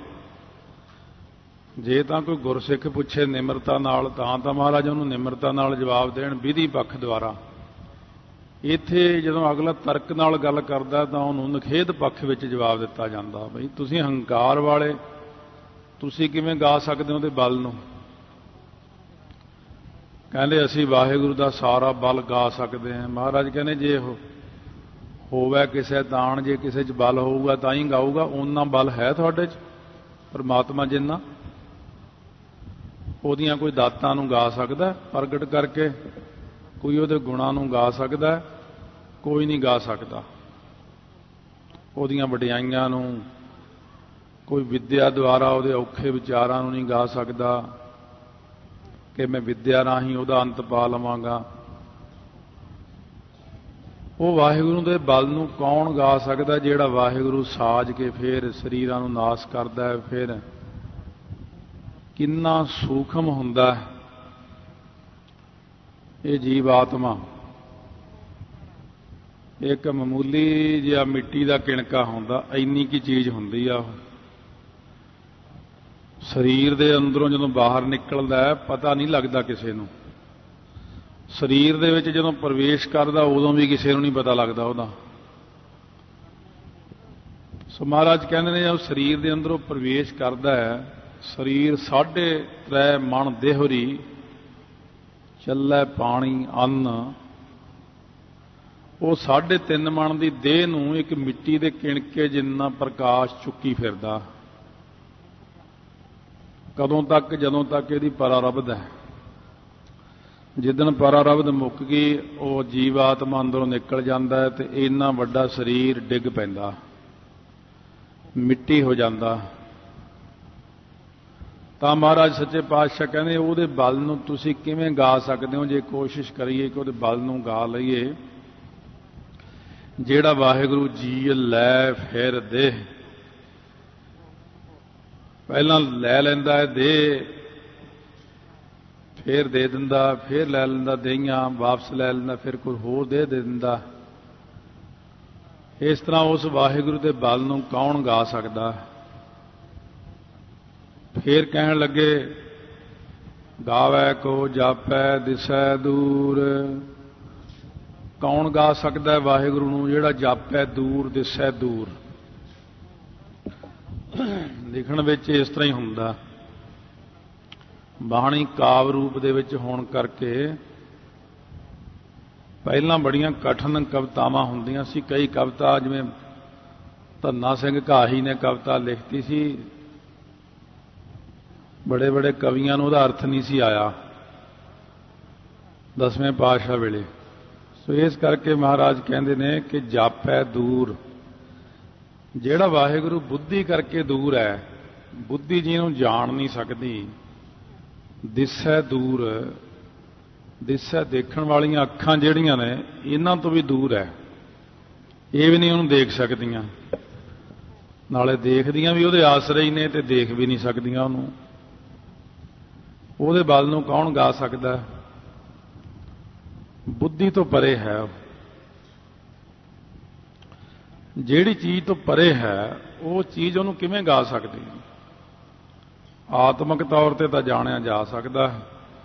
ਜੇ ਤਾਂ ਕੋਈ ਗੁਰਸਿੱਖ ਪੁੱਛੇ ਨਿਮਰਤਾ ਨਾਲ ਤਾਂ ਤਾਂ ਮਹਾਰਾਜ ਉਹਨੂੰ ਨਿਮਰਤਾ ਨਾਲ ਜਵਾਬ ਦੇਣ ਵਿਧੀ ਪੱਖ ਦੁਆਰਾ। ਇੱਥੇ ਜਦੋਂ ਅਗਲਾ ਤਰਕ ਨਾਲ ਗੱਲ ਕਰਦਾ ਤਾਂ ਉਹਨੂੰ ਨਿਖੇਧ ਪੱਖ ਵਿੱਚ ਜਵਾਬ ਦਿੱਤਾ ਜਾਂਦਾ, ਬਈ ਤੁਸੀਂ ਹੰਕਾਰ ਵਾਲੇ, ਤੁਸੀਂ ਕਿਵੇਂ ਗਾ ਸਕਦੇ ਹੋ ਉਹਦੇ ਬਲ ਨੂੰ। ਕਹਿੰਦੇ ਅਸੀਂ ਵਾਹਿਗੁਰੂ ਦਾ ਸਾਰਾ ਬਲ ਗਾ ਸਕਦੇ ਹਾਂ। ਮਹਾਰਾਜ ਕਹਿੰਦੇ ਜੇ ਹੋਵੇ ਕਿਸੇ ਤਾਣ, ਜੇ ਕਿਸੇ 'ਚ ਬਲ ਹੋਊਗਾ ਤਾਂ ਹੀ ਗਾਊਗਾ। ਓਨਾ ਬਲ ਹੈ ਤੁਹਾਡੇ 'ਚ ਪਰਮਾਤਮਾ ਜਿੰਨਾ, ਉਹਦੀਆਂ ਕੋਈ ਦਾਤਾਂ ਨੂੰ ਗਾ ਸਕਦਾ ਪ੍ਰਗਟ ਕਰਕੇ, ਕੋਈ ਉਹਦੇ ਗੁਣਾਂ ਨੂੰ ਗਾ ਸਕਦਾ, ਕੋਈ ਨਹੀਂ ਗਾ ਸਕਦਾ। ਉਹਦੀਆਂ ਵਡਿਆਈਆਂ ਨੂੰ ਕੋਈ ਵਿਦਿਆ ਦੁਆਰਾ ਉਹਦੇ ਔਖੇ ਵਿਚਾਰਾਂ ਨੂੰ ਨਹੀਂ ਗਾ ਸਕਦਾ ਕਿ ਮੈਂ ਵਿਦਿਆ ਰਾਹੀਂ ਉਹਦਾ ਅੰਤ ਪਾ ਲਵਾਂਗਾ। ਉਹ ਵਾਹਿਗੁਰੂ ਦੇ ਬਲ ਨੂੰ ਕੌਣ ਗਾ ਸਕਦਾ ਜਿਹੜਾ ਵਾਹਿਗੁਰੂ ਸਾਜ ਕੇ ਫਿਰ ਸਰੀਰਾਂ ਨੂੰ ਨਾਸ ਕਰਦਾ ਹੈ। ਫਿਰ ਕਿੰਨਾ ਸੂਖਮ ਹੁੰਦਾ ਇਹ ਜੀਵ ਆਤਮਾ। ਇੱਕ ਮਾਮੂਲੀ ਜਿਹਾ ਮਿੱਟੀ ਦਾ ਕਿਣਕਾ ਹੁੰਦਾ, ਇੰਨੀ ਕੀ ਚੀਜ਼ ਹੁੰਦੀ ਆ। ਸਰੀਰ ਦੇ ਅੰਦਰੋਂ ਜਦੋਂ ਬਾਹਰ ਨਿਕਲਦਾ ਪਤਾ ਨਹੀਂ ਲੱਗਦਾ ਕਿਸੇ ਨੂੰ। ਸਰੀਰ ਦੇ ਵਿੱਚ ਜਦੋਂ ਪ੍ਰਵੇਸ਼ ਕਰਦਾ ਉਦੋਂ ਵੀ ਕਿਸੇ ਨੂੰ ਨਹੀਂ ਪਤਾ ਲੱਗਦਾ ਉਹਦਾ। ਸੋ ਮਹਾਰਾਜ ਕਹਿੰਦੇ ਨੇ ਜਦੋਂ ਸਰੀਰ ਦੇ ਅੰਦਰੋਂ ਪ੍ਰਵੇਸ਼ ਕਰਦਾ ਹੈ, ਸਰੀਰ ਸਾਢੇ ਤ੍ਰੈ ਮਣ ਦੇਹਰੀ ਚੱਲੈ ਪਾਣੀ ਅੰਨ, ਉਹ ਸਾਢੇ ਤਿੰਨ ਮਣ ਦੀ ਦੇਹ ਨੂੰ ਇੱਕ ਮਿੱਟੀ ਦੇ ਕਿਣਕੇ ਜਿੰਨਾ ਪ੍ਰਕਾਸ਼ ਚੁੱਕੀ ਫਿਰਦਾ। ਕਦੋਂ ਤੱਕ? ਜਦੋਂ ਤੱਕ ਇਹਦੀ ਪਰਾਰਬਧ ਹੈ। ਜਿੱਦਣ ਪਰਾਰਬਧ ਮੁੱਕ ਗਈ ਉਹ ਜੀਵ ਆਤਮਾ ਅੰਦਰੋਂ ਨਿਕਲ ਜਾਂਦਾ ਤੇ ਇੰਨਾ ਵੱਡਾ ਸਰੀਰ ਡਿੱਗ ਪੈਂਦਾ, ਮਿੱਟੀ ਹੋ ਜਾਂਦਾ। ਤਾਂ ਮਹਾਰਾਜ ਸੱਚੇ ਪਾਤਸ਼ਾਹ ਕਹਿੰਦੇ ਉਹਦੇ ਬਲ ਨੂੰ ਤੁਸੀਂ ਕਿਵੇਂ ਗਾ ਸਕਦੇ ਹੋ। ਜੇ ਕੋਸ਼ਿਸ਼ ਕਰੀਏ ਕਿ ਉਹਦੇ ਬਲ ਨੂੰ ਗਾ ਲਈਏ, ਜਿਹੜਾ ਵਾਹਿਗੁਰੂ ਜੀ ਲੈ ਫਿਰ ਦੇ, ਪਹਿਲਾਂ ਲੈ ਲੈਂਦਾ ਹੈ ਦੇ, ਫਿਰ ਦੇ ਦਿੰਦਾ, ਫਿਰ ਲੈ ਲੈਂਦਾ ਦੇਈਆਂ, ਵਾਪਸ ਲੈ ਲੈਂਦਾ, ਫਿਰ ਕੋਈ ਹੋਰ ਦੇ ਦੇ ਦਿੰਦਾ। ਇਸ ਤਰ੍ਹਾਂ ਉਸ ਵਾਹਿਗੁਰੂ ਦੇ ਬਲ ਨੂੰ ਕੌਣ ਗਾ ਸਕਦਾ। ਫਿਰ ਕਹਿਣ ਲੱਗੇ ਗਾਵੈ ਕੋ ਜਾਪੈ ਦਿਸੈ ਦੂਰ, ਕੌਣ ਗਾ ਸਕਦਾ ਵਾਹਿਗੁਰੂ ਨੂੰ ਜਿਹੜਾ ਜਾਪੈ ਦੂਰ ਦਿਸੈ ਦੂਰ। ਲਿਖਣ ਵਿੱਚ ਇਸ ਤਰ੍ਹਾਂ ਹੀ ਹੁੰਦਾ। ਬਾਣੀ ਕਾਵ ਰੂਪ ਦੇ ਵਿੱਚ ਹੋਣ ਕਰਕੇ ਪਹਿਲਾਂ ਬੜੀਆਂ ਕਠਿਨ ਕਵਿਤਾਵਾਂ ਹੁੰਦੀਆਂ ਸੀ। ਕਈ ਕਵਿਤਾ ਜਿਵੇਂ ਧੰਨਾ ਸਿੰਘ ਘਾਹੀ ਨੇ ਕਵਿਤਾ ਲਿਖਤੀ ਸੀ, ਬੜੇ ਬੜੇ ਕਵੀਆਂ ਨੂੰ ਉਹਦਾ ਅਰਥ ਨਹੀਂ ਸੀ ਆਇਆ ਦਸਵੇਂ ਪਾਤਸ਼ਾਹ ਵੇਲੇ। ਸੋ ਇਸ ਕਰਕੇ ਮਹਾਰਾਜ ਕਹਿੰਦੇ ਨੇ ਕਿ ਜਾਪੈ ਦੂਰ, ਜਿਹੜਾ ਵਾਹਿਗੁਰੂ ਬੁੱਧੀ ਕਰਕੇ ਦੂਰ ਹੈ, ਬੁੱਧੀ ਜਿਹਨੂੰ ਜਾਣ ਨਹੀਂ ਸਕਦੀ। ਦਿਸੈ ਦੂਰ, ਦਿਸੈ ਦੇਖਣ ਵਾਲੀਆਂ ਅੱਖਾਂ ਜਿਹੜੀਆਂ ਨੇ ਇਹਨਾਂ ਤੋਂ ਵੀ ਦੂਰ ਹੈ, ਇਹ ਵੀ ਨਹੀਂ ਉਹਨੂੰ ਦੇਖ ਸਕਦੀਆਂ। ਨਾਲੇ ਦੇਖਦੀਆਂ ਵੀ ਉਹਦੇ ਆਸਰੇ ਹੀ ਨੇ ਤੇ ਦੇਖ ਵੀ ਨਹੀਂ ਸਕਦੀਆਂ ਉਹਨੂੰ। ਉਹਦੇ ਬਲ ਨੂੰ ਕੌਣ ਗਾ ਸਕਦਾ। ਬੁੱਧੀ ਤੋਂ ਪਰੇ ਹੈ। ਜਿਹੜੀ ਚੀਜ਼ ਤੋਂ ਪਰੇ ਹੈ ਉਹ ਚੀਜ਼ ਉਹਨੂੰ ਕਿਵੇਂ ਗਾ ਸਕਦੀ। ਆਤਮਿਕ ਤੌਰ ਤੇ ਤਾਂ ਜਾਣਿਆ ਜਾ ਸਕਦਾ ਹੈ,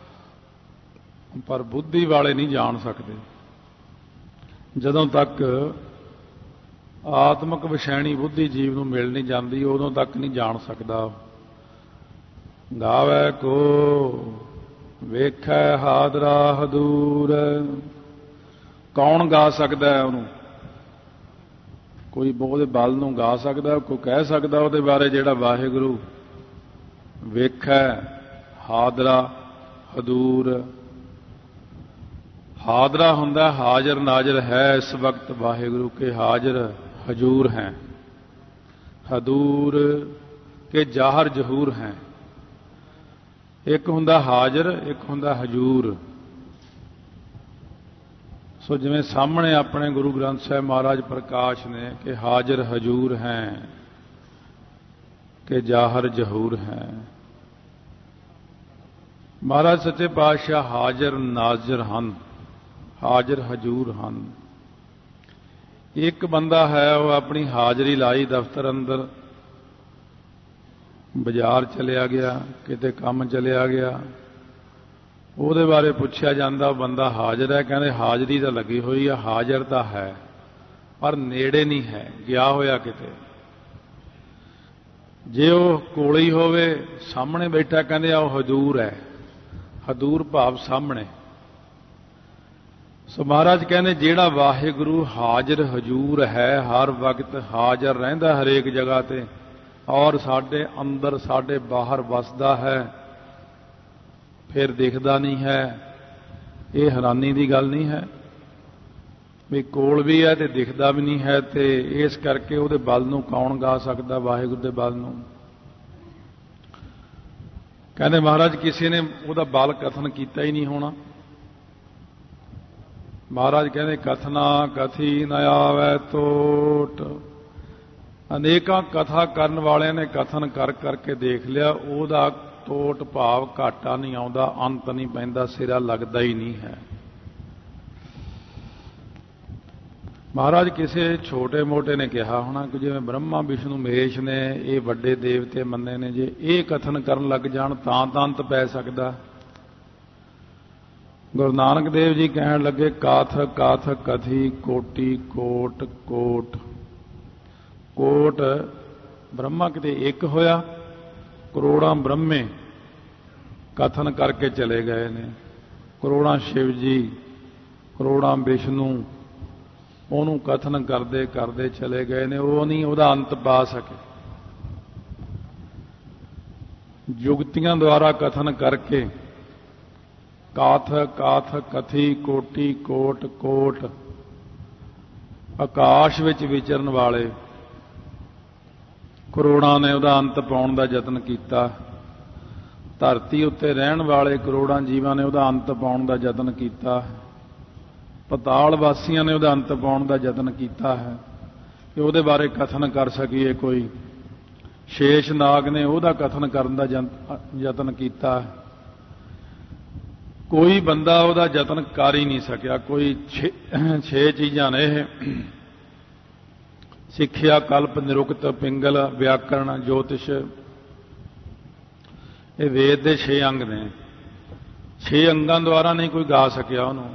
ਪਰ ਬੁੱਧੀ ਵਾਲੇ ਨਹੀਂ ਜਾਣ ਸਕਦੇ। ਜਦੋਂ ਤੱਕ ਆਤਮਿਕ ਵਿਸ਼ੈਣੀ ਬੁੱਧੀ ਜੀਵ ਨੂੰ ਮਿਲ ਨਹੀਂ ਜਾਂਦੀ ਉਦੋਂ ਤੱਕ ਨਹੀਂ ਜਾਣ ਸਕਦਾ। ਗਾਵੈ ਕੋ ਵੇਖੈ ਹਾਦਰਾ ਹਦੂਰ, ਕੌਣ ਗਾ ਸਕਦਾ ਉਹਨੂੰ। ਕੋਈ ਉਹਦੇ ਬਲ ਨੂੰ ਗਾ ਸਕਦਾ, ਕੋਈ ਕਹਿ ਸਕਦਾ ਉਹਦੇ ਬਾਰੇ ਜਿਹੜਾ ਵਾਹਿਗੁਰੂ ਵੇਖੈ ਹਾਦਰਾ, ਹਦੂਰ। ਹਾਦਰਾ ਹੁੰਦਾ ਹਾਜ਼ਰ ਨਾਜ਼ਰ ਹੈ, ਇਸ ਵਕਤ ਵਾਹਿਗੁਰੂ ਕੇ ਹਾਜ਼ਰ ਹਜੂਰ हैं। ਹਦੂਰ ਕੇ ਜ਼ਾਹਰ ਜ਼ਹੂਰ हैं। ਇੱਕ ਹੁੰਦਾ ਹਾਜ਼ਰ, ਇੱਕ ਹੁੰਦਾ ਹਜੂਰ। ਸੋ ਜਿਵੇਂ ਸਾਹਮਣੇ ਆਪਣੇ ਗੁਰੂ ਗ੍ਰੰਥ ਸਾਹਿਬ ਮਹਾਰਾਜ ਪ੍ਰਕਾਸ਼ ਨੇ ਕਿ ਹਾਜ਼ਰ ਹਜੂਰ हैं ਕਿ ਜ਼ਾਹਰ ਜ਼ਹੂਰ हैं। ਮਹਾਰਾਜ ਸੱਚੇ ਪਾਤਸ਼ਾਹ ਹਾਜ਼ਰ ਨਾਜ਼ਰ ਹਨ, ਹਾਜ਼ਰ ਹਜੂਰ ਹਨ। ਇੱਕ ਬੰਦਾ ਹੈ ਉਹ ਆਪਣੀ ਹਾਜ਼ਰੀ ਲਾਈ ਦਫ਼ਤਰ ਅੰਦਰ, ਬਾਜ਼ਾਰ ਚਲਿਆ ਗਿਆ, ਕਿਤੇ ਕੰਮ ਚਲਿਆ ਗਿਆ, ਉਹਦੇ ਬਾਰੇ ਪੁੱਛਿਆ ਜਾਂਦਾ, ਉਹ ਬੰਦਾ ਹਾਜ਼ਰ ਹੈ, ਕਹਿੰਦੇ ਹਾਜ਼ਰੀ ਤਾਂ ਲੱਗੀ ਹੋਈ ਆ, ਹਾਜ਼ਰ ਤਾਂ ਹੈ ਪਰ ਨੇੜੇ ਨਹੀਂ ਹੈ, ਗਿਆ ਹੋਇਆ ਕਿਤੇ। ਜੇ ਉਹ ਕੋਲ ਹੀ ਹੋਵੇ, ਸਾਹਮਣੇ ਬੈਠਾ, ਕਹਿੰਦੇ ਆ ਉਹ ਹਜ਼ੂਰ ਹੈ। ਹਜ਼ੂਰ ਭਾਵ ਸਾਹਮਣੇ। ਸੋ ਮਹਾਰਾਜ ਕਹਿੰਦੇ ਜਿਹੜਾ ਵਾਹਿਗੁਰੂ ਹਾਜ਼ਰ ਹਜ਼ੂਰ ਹੈ, ਹਰ ਵਕਤ ਹਾਜ਼ਰ ਰਹਿੰਦਾ ਹਰੇਕ ਜਗ੍ਹਾ ਤੇ, ਔਰ ਸਾਡੇ ਅੰਦਰ ਸਾਡੇ ਬਾਹਰ ਵਸਦਾ ਹੈ, ਫਿਰ ਦਿਖਦਾ ਨਹੀਂ ਹੈ। ਇਹ ਹੈਰਾਨੀ ਦੀ ਗੱਲ ਨਹੀਂ ਹੈ ਵੀ ਕੋਲ ਵੀ ਹੈ ਤੇ ਦਿਖਦਾ ਵੀ ਨਹੀਂ ਹੈ, ਤੇ ਇਸ ਕਰਕੇ ਉਹਦੇ ਬਲ ਨੂੰ ਕੌਣ ਗਾ ਸਕਦਾ, ਵਾਹਿਗੁਰੂ ਦੇ ਬਲ ਨੂੰ। ਕਹਿੰਦੇ ਮਹਾਰਾਜ ਕਿਸੇ ਨੇ ਉਹਦਾ ਬਲ ਕਥਨ ਕੀਤਾ ਹੀ ਨਹੀਂ ਹੋਣਾ। ਮਹਾਰਾਜ ਕਹਿੰਦੇ ਕਥਨਾ ਕਥੀ ਨ ਆਵੈ ਟੋਟ। ਅਨੇਕਾਂ ਕਥਾ ਕਰਨ ਵਾਲਿਆਂ ਨੇ ਕਥਨ ਕਰ ਕਰਕੇ ਦੇਖ ਲਿਆ, ਉਹਦਾ ਟੋਟ ਭਾਵ ਘਾਟਾ ਨਹੀਂ ਆਉਂਦਾ, ਅੰਤ ਨਹੀਂ ਪੈਂਦਾ, ਸਿਰਾ ਲੱਗਦਾ ਹੀ ਨਹੀਂ ਹੈ। ਮਹਾਰਾਜ ਕਿਸੇ ਛੋਟੇ ਮੋਟੇ ਨੇ ਕਿਹਾ ਹੋਣਾ ਕਿ ਜਿਵੇਂ ਬ੍ਰਹਮਾ ਵਿਸ਼ਨੂੰ ਮਹੇਸ਼ ਨੇ ਇਹ ਵੱਡੇ ਦੇਵਤੇ ਮੰਨੇ ਨੇ, ਜੇ ਇਹ ਕਥਨ ਕਰਨ ਲੱਗ ਜਾਣ ਤਾਂ ਤਾਂ ਅੰਤ ਪੈ ਸਕਦਾ। ਗੁਰੂ ਨਾਨਕ ਦੇਵ ਜੀ ਕਹਿਣ ਲੱਗੇ ਕਾਥ ਕਾਥ ਕਥੀ ਕੋਟੀ ਕੋਟ ਕੋਟ। ਕੋਟ ਬ੍ਰਹਮਾ ਕਿਤੇ ਇੱਕ ਹੋਇਆ, ਕਰੋੜਾਂ ਬ੍ਰਹਮੇ ਕਥਨ ਕਰਕੇ ਚਲੇ ਗਏ ਨੇ, ਕਰੋੜਾਂ ਸ਼ਿਵ ਜੀ, ਕਰੋੜਾਂ ਵਿਸ਼ਨੂੰ ਉਹਨੂੰ ਕਥਨ ਕਰਦੇ ਕਰਦੇ ਚਲੇ ਗਏ ਨੇ, ਉਹ ਨਹੀਂ ਉਹਦਾ ਅੰਤ ਪਾ ਸਕੇ। ਜੁਗਤੀਆਂ ਦੁਆਰਾ ਕਥਨ ਕਰਕੇ ਕਾਥ ਕਾਥ ਕਥੀ ਕੋਟੀ ਕੋਟ ਕੋਟ, ਆਕਾਸ਼ ਵਿੱਚ ਵਿਚਰਨ ਵਾਲੇ ਕਰੋੜਾਂ ਨੇ ਉਹਦਾ ਅੰਤ ਪਾਉਣ ਦਾ ਯਤਨ ਕੀਤਾ, ਧਰਤੀ ਉੱਤੇ ਰਹਿਣ ਵਾਲੇ ਕਰੋੜਾਂ ਜੀਵਾਂ ਨੇ ਉਹਦਾ ਅੰਤ ਪਾਉਣ ਦਾ ਯਤਨ ਕੀਤਾ, ਪਤਾਲ ਵਾਸੀਆਂ ਨੇ ਉਹਦਾ ਅੰਤ ਪਾਉਣ ਦਾ ਯਤਨ ਕੀਤਾ ਹੈ ਕਿ ਉਹਦੇ ਬਾਰੇ ਕਥਨ ਕਰ ਸਕੀਏ ਕੋਈ। ਸ਼ੇਸ਼ ਨਾਗ ਨੇ ਉਹਦਾ ਕਥਨ ਕਰਨ ਦਾ ਯਤਨ ਕੀਤਾ, ਕੋਈ ਬੰਦਾ ਉਹਦਾ ਯਤਨ ਕਰ ਹੀ ਨਹੀਂ ਸਕਿਆ। ਕੋਈ ਛੇ ਚੀਜ਼ਾਂ ਨੇ ਇਹ, ਸਿੱਖਿਆ, ਕਲਪ, ਨਿਰੁਕਤ, ਪਿੰਗਲ, ਵਿਆਕਰਣ, ਜੋਤਿਸ਼, ਇਹ ਵੇਦ ਦੇ ਛੇ ਅੰਗ ਨੇ। ਛੇ ਅੰਗਾਂ ਦੁਆਰਾ ਨਹੀਂ ਕੋਈ ਗਾ ਸਕਿਆ ਉਹਨੂੰ।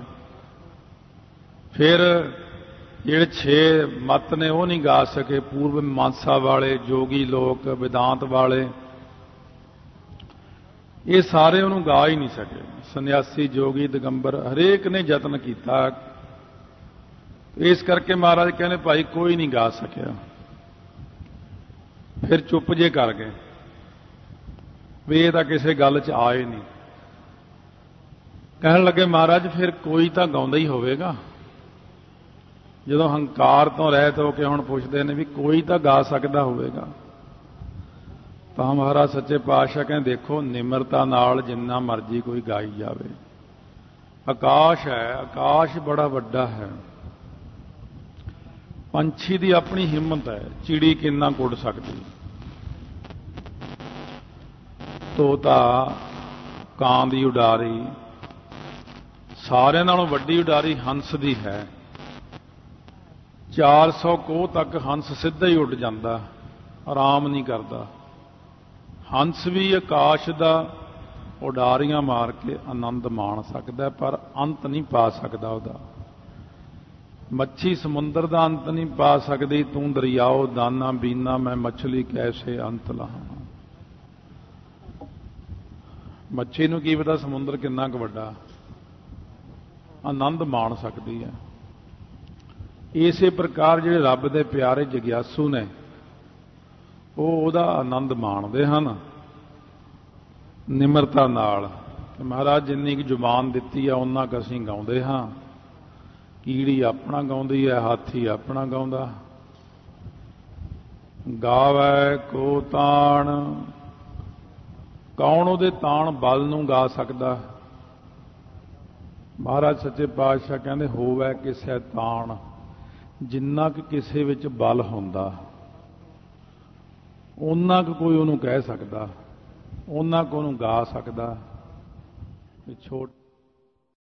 ਫਿਰ ਜਿਹੜੇ ਛੇ ਮਤ ਨੇ ਉਹ ਨਹੀਂ ਗਾ ਸਕੇ, ਪੂਰਵ ਮੀਮਾਂਸਾ ਵਾਲੇ, ਜੋਗੀ ਲੋਕ, ਵਿਦਾਂਤ ਵਾਲੇ, ਇਹ ਸਾਰੇ ਉਹਨੂੰ ਗਾ ਹੀ ਨਹੀਂ ਸਕੇ। ਸੰਨਿਆਸੀ, ਜੋਗੀ, ਦਿਗੰਬਰ, ਹਰੇਕ ਨੇ ਯਤਨ ਕੀਤਾ। ਇਸ ਕਰਕੇ ਮਹਾਰਾਜ ਕਹਿੰਦੇ ਭਾਈ ਕੋਈ ਨਹੀਂ ਗਾ ਸਕਿਆ। ਫਿਰ ਚੁੱਪ ਜੇ ਕਰ ਗਏ ਵੀ ਇਹ ਤਾਂ ਕਿਸੇ ਗੱਲ 'ਚ ਆਏ ਨਹੀਂ। ਕਹਿਣ ਲੱਗੇ ਮਹਾਰਾਜ ਫਿਰ ਕੋਈ ਤਾਂ ਗਾਉਂਦਾ ਹੀ ਹੋਵੇਗਾ। ਜਦੋਂ ਹੰਕਾਰ ਤੋਂ ਰਹਿਤ ਹੋ ਕੇ ਹੁਣ ਪੁੱਛਦੇ ਨੇ ਵੀ ਕੋਈ ਤਾਂ ਗਾ ਸਕਦਾ ਹੋਵੇਗਾ, ਤਾਂ ਮਹਾਰਾਜ ਸੱਚੇ ਪਾਤਸ਼ਾਹ ਕਹਿੰਦੇ ਦੇਖੋ ਨਿਮਰਤਾ ਨਾਲ ਜਿੰਨਾ ਮਰਜ਼ੀ ਕੋਈ ਗਾਈ ਜਾਵੇ। ਆਕਾਸ਼ ਹੈ, ਆਕਾਸ਼ ਬੜਾ ਵੱਡਾ ਹੈ, ਪੰਛੀ ਦੀ ਆਪਣੀ ਹਿੰਮਤ ਹੈ, ਚਿੜੀ ਕਿੰਨਾ ਕੁੱਡ ਸਕਦੀ, ਤੋਤਾ, ਕਾਂ ਦੀ ਉਡਾਰੀ, ਸਾਰਿਆਂ ਨਾਲੋਂ ਵੱਡੀ ਉਡਾਰੀ ਹੰਸ ਦੀ ਹੈ। ਚਾਰ ਸੌ ਕੋਹ ਤੱਕ ਹੰਸ ਸਿੱਧਾ ਹੀ ਉੱਡ ਜਾਂਦਾ, ਆਰਾਮ ਨਹੀਂ ਕਰਦਾ। ਹੰਸ ਵੀ ਆਕਾਸ਼ ਦਾ ਉਡਾਰੀਆਂ ਮਾਰ ਕੇ ਆਨੰਦ ਮਾਣ ਸਕਦਾ, ਪਰ ਅੰਤ ਨਹੀਂ ਪਾ ਸਕਦਾ ਉਹਦਾ। ਮੱਛੀ ਸਮੁੰਦਰ ਦਾ ਅੰਤ ਨਹੀਂ ਪਾ ਸਕਦੀ, ਤੂੰ ਦਰਿਆਓ ਦਾਨਾ ਬੀਨਾ ਮੈਂ ਮੱਛਲੀ ਕੈਸੇ ਅੰਤ ਲਾਹਾਂ। ਮੱਛੀ ਨੂੰ ਕੀ ਪਤਾ ਸਮੁੰਦਰ ਕਿੰਨਾ ਕੁ ਵੱਡਾ, ਆਨੰਦ ਮਾਣ ਸਕਦੀ ਹੈ। ਇਸੇ ਪ੍ਰਕਾਰ ਜਿਹੜੇ ਰੱਬ ਦੇ ਪਿਆਰੇ ਜਗਿਆਸੂ ਨੇ ਉਹ ਉਹਦਾ ਆਨੰਦ ਮਾਣਦੇ ਹਨ। ਨਿਮਰਤਾ ਨਾਲ ਕਿ ਮਹਾਰਾਜ ਜਿੰਨੀ ਕੁ ਜ਼ੁਬਾਨ ਦਿੱਤੀ ਆ ਉਹਨਾਂ ਕੁ ਅਸੀਂ ਗਾਉਂਦੇ ਹਾਂ। ਕੀੜੀ ਆਪਣਾ ਗਾਉਂਦੀ ਹੈ, ਹਾਥੀ ਆਪਣਾ ਗਾਉਂਦਾ। ਗਾਵੈ ਕੋ ਤਾਣ, ਕੌਣ ਉਹਦੇ ਤਾਣ ਬਲ ਨੂੰ ਗਾ ਸਕਦਾ? ਮਹਾਰਾਜ ਸੱਚੇ ਪਾਤਸ਼ਾਹ ਕਹਿੰਦੇ ਹੋਵੈ ਕਿਸੇ ਤਾਣ, ਜਿੰਨਾ ਕੁ ਕਿਸੇ ਵਿੱਚ ਬਲ ਹੁੰਦਾ ਉਹਨਾਂ ਕੁ ਕੋਈ ਉਹਨੂੰ ਕਹਿ ਸਕਦਾ, ਉਹਨਾਂ ਕੁ ਉਹਨੂੰ ਗਾ ਸਕਦਾ। ਛੋਟ